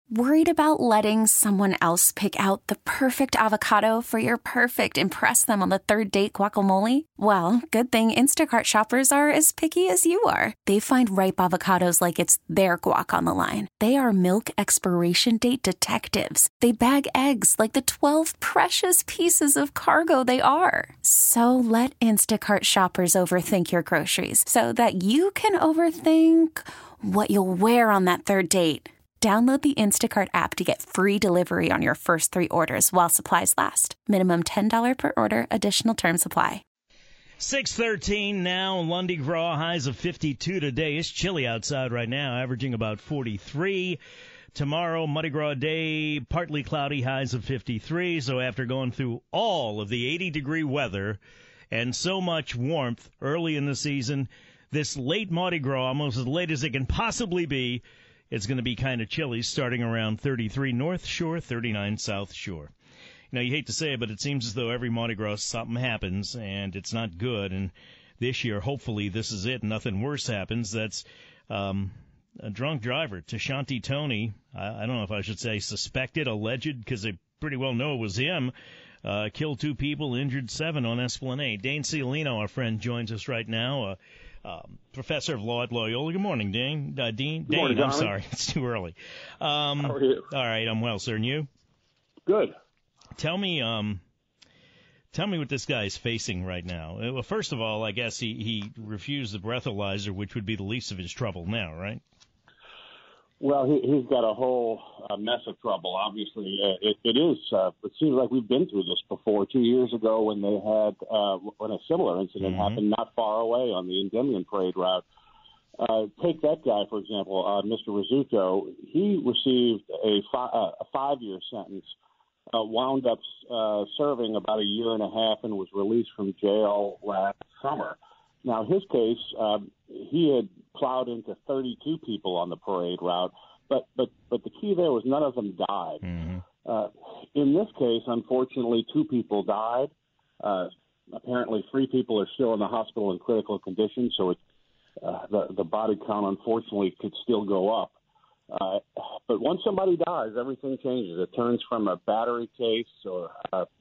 Worried about letting someone else pick out the perfect avocado for your perfect impress them on the third date guacamole? Well, good thing Instacart shoppers are as picky as you are. They find ripe avocados like it's their guac on the line. They are milk expiration date detectives. They bag eggs like the 12 precious pieces of cargo they are. So let Instacart shoppers overthink your groceries so that you can overthink what you'll wear on that third date. Download the Instacart app to get free delivery on your first 3 orders while supplies last. Minimum $10 per order. Additional terms apply. 6:13 now. Lundy Gras, highs of 52 today. It's chilly outside right now, averaging about 43. Tomorrow, Mardi Gras Day, partly cloudy, highs of 53. So after going through all of the 80-degree weather and so much warmth early in the season, this late Mardi Gras, almost as late as it can possibly be, it's going to be kind of chilly, starting around 33 North Shore, 39 South Shore. You hate to say it, but it seems as though every Mardi Gras something happens, and it's not good. And this year, hopefully, this is it. Nothing worse happens. That's a drunk driver, Tashanti Tony. I don't know if I should say suspected, alleged, because they pretty well know it was him. Killed 2 people, injured 7 on Esplanade. Dane Ciolino, our friend, joins us right now. Professor of law at Loyola. Good morning, Dane. Dean. Good morning, Dane, I'm Dominic. sorry. It's too early. How are you? All right, I'm well, sir. And you? Good. Tell me what this guy is facing right now. Well, first of all, I guess he refused the breathalyzer, which would be the least of his trouble now, right? Well, he's got a whole mess of trouble. Obviously, it seems like we've been through this before. 2 years ago, when they had when a similar incident happened not far away on the Endymion Parade route. Take that guy, for example, Mr. Rizzuto. He received a 5-year sentence, wound up serving about a year and a half, and was released from jail last summer. Now, his case, he had plowed into 32 people on the parade route, but the key there was none of them died. In this case, unfortunately, 2 people died. Apparently, 3 people are still in the hospital in critical condition, so the body count, unfortunately, could still go up. But once somebody dies, everything changes. It turns from a battery case or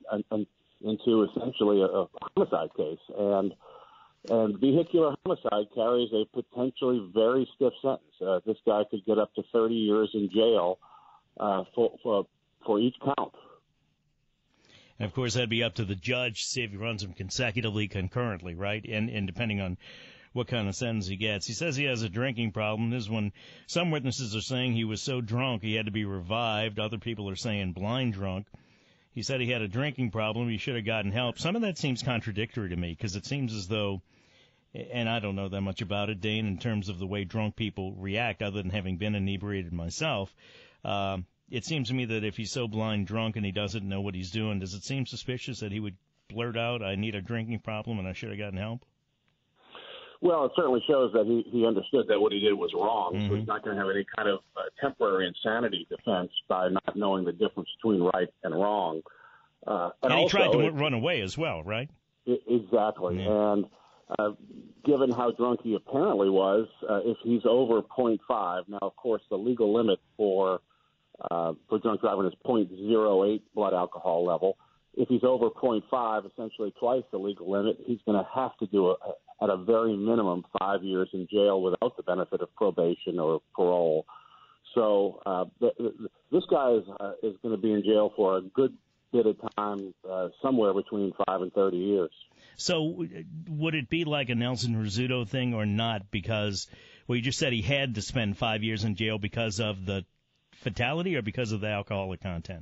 into essentially a homicide case. And vehicular homicide carries a potentially very stiff sentence. This guy could get up to 30 years in jail for each count. And, of course, that'd be up to the judge to see if he runs them consecutively, concurrently, right? And depending on what kind of sentence he gets. He says he has a drinking problem. This is when some witnesses are saying he was so drunk he had to be revived. Other people are saying blind drunk. He said he had a drinking problem. He should have gotten help. Some of that seems contradictory to me because it seems as though, and I don't know that much about it, Dane, in terms of the way drunk people react, other than having been inebriated myself. It seems to me that if he's so blind drunk and he doesn't know what he's doing, does it seem suspicious that he would blurt out, I need a drinking problem and I should have gotten help? Well, it certainly shows that he understood that what he did was wrong, so he's not going to have any kind of temporary insanity defense by not knowing the difference between right and wrong. And he tried to run away as well, right? Exactly. Yeah. And given how drunk he apparently was, if he's over 0.5, now, of course, the legal limit for drunk driving is 0.08 blood alcohol level. If he's over 0.5, essentially twice the legal limit, he's going to have to do at a very minimum 5 years in jail without the benefit of probation or parole. So this guy is going to be in jail for a good bit of time, somewhere between 5 and 30 years. So would it be like a Nelson Rizzuto thing or not? Because, well, you just said he had to spend 5 years in jail because of the fatality or because of the alcoholic content?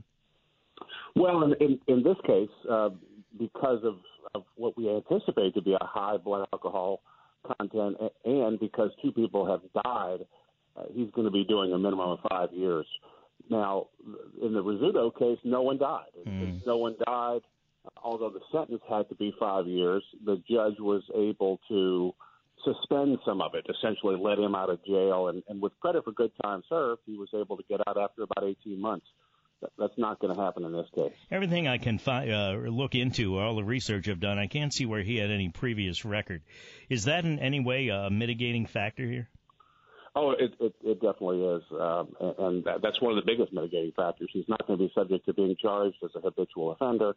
Well, in this case, because of what we anticipate to be a high blood alcohol content, and because 2 people have died, he's going to be doing a minimum of 5 years. Now, in the Rizzuto case, no one died. No one died, although the sentence had to be 5 years. The judge was able to suspend some of it, essentially let him out of jail, and with credit for good time served, he was able to get out after about 18 months. That's not going to happen in this case. Everything I can look into, all the research I've done, I can't see where he had any previous record. Is that in any way a mitigating factor here? Oh, it definitely is, and that's one of the biggest mitigating factors. He's not going to be subject to being charged as a habitual offender,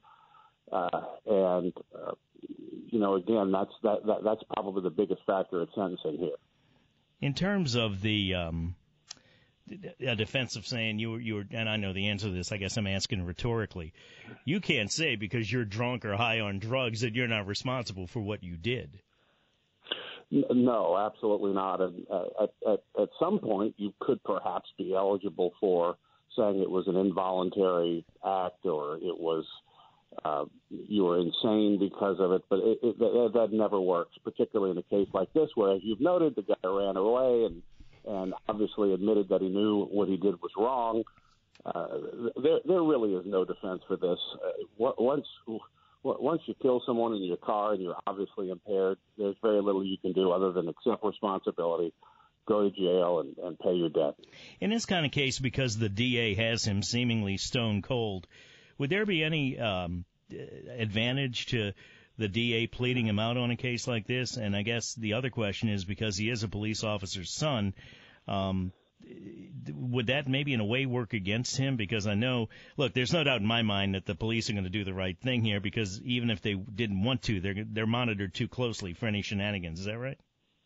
again, that's probably the biggest factor at sentencing here. In terms of the defense of saying you were, and I know the answer to this, I guess I'm asking rhetorically, you can't say because you're drunk or high on drugs that you're not responsible for what you did. No, absolutely not. And at some point, you could perhaps be eligible for saying it was an involuntary act or it was you were insane because of it. But that never works, particularly in a case like this, where, as you've noted, the guy ran away and obviously admitted that he knew what he did was wrong. There really is no defense for this. Once you kill someone in your car and you're obviously impaired, there's very little you can do other than accept responsibility, go to jail, and pay your debt. In this kind of case, because the DA has him seemingly stone cold, would there be any advantage to the DA pleading him out on a case like this? And I guess the other question is, because he is a police officer's son, would that maybe in a way work against him? Because I know, look, there's no doubt in my mind that the police are going to do the right thing here, because even if they didn't want to, they're monitored too closely for any shenanigans. Is that right?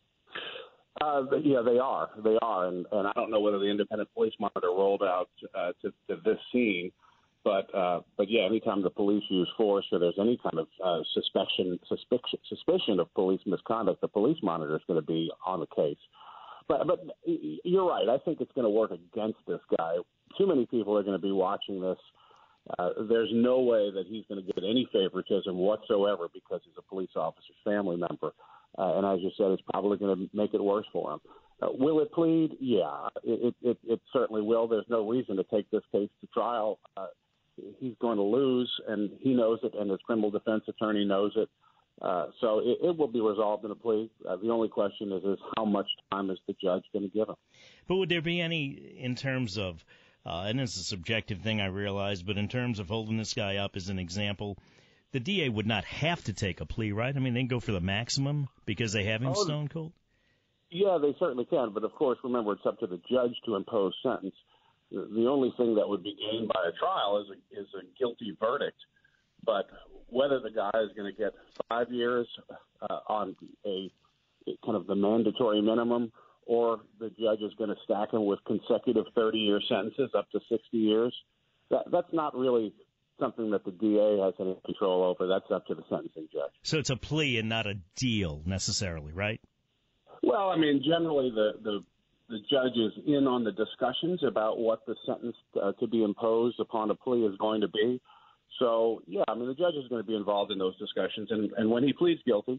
Yeah, they are. They are. And I don't know whether the independent police monitor rolled out to this scene. But yeah, anytime the police use force or there's any kind of suspicion of police misconduct, the police monitor is going to be on the case. But you're right. I think it's going to work against this guy. Too many people are going to be watching this. There's no way that he's going to get any favoritism whatsoever because he's a police officer's family member. And as you said, it's probably going to make it worse for him. Will it plead? Yeah, it certainly will. There's no reason to take this case to trial. He's going to lose, and he knows it, and his criminal defense attorney knows it. So it will be resolved in a plea. The only question is how much time is the judge going to give him? But would there be any, in terms of, and it's a subjective thing, I realize, but in terms of holding this guy up as an example, the DA would not have to take a plea, right? I mean, they can go for the maximum because they have him stone cold? Yeah, they certainly can. But, of course, remember, it's up to the judge to impose sentence. The only thing that would be gained by a trial is a guilty verdict. But whether the guy is going to get 5 years on a kind of the mandatory minimum, or the judge is going to stack him with consecutive 30-year sentences up to 60 years, that's not really something that the DA has any control over. That's up to the sentencing judge. So it's a plea and not a deal necessarily, right? Well, I mean, generally the judge is in on the discussions about what the sentence to be imposed upon a plea is going to be. So, yeah, I mean, the judge is going to be involved in those discussions. And when he pleads guilty,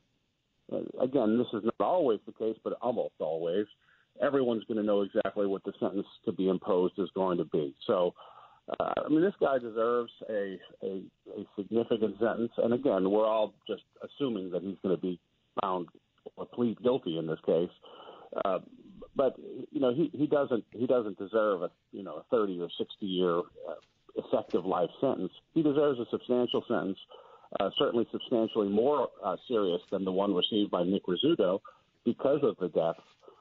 again, this is not always the case, but almost always, everyone's going to know exactly what the sentence to be imposed is going to be. So, I mean, this guy deserves a significant sentence. And, again, we're all just assuming that he's going to be found or plead guilty in this case. But, you know, he doesn't deserve a 30 or 60 year effective life sentence. He deserves a substantial sentence, certainly substantially more serious than the one received by Nick Rizzuto because of the death.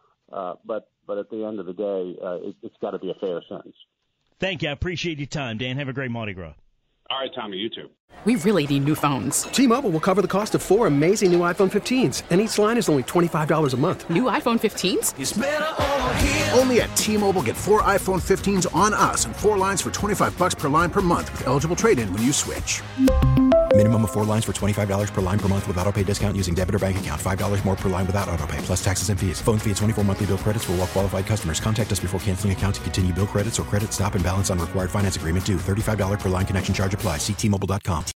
But at the end of the day, it's got to be a fair sentence. Thank you. I appreciate your time, Dan. Have a great Mardi Gras. All right, Tommy, you too. We really need new phones. T-Mobile will cover the cost of 4 amazing new iPhone 15s, and each line is only $25 a month. New iPhone 15s? It's better over here. Only at T-Mobile, get 4 iPhone 15s on us and 4 lines for $25 per line per month with eligible trade-in when you switch. Minimum of 4 lines for $25 per line per month with autopay discount using debit or bank account. $5 more per line without autopay, plus taxes and fees. Phone fee at 24 monthly bill credits for well-qualified customers. Contact us before canceling account to continue bill credits or credit stop and balance on required finance agreement due. $35 per line connection charge applies. See T-Mobile.com.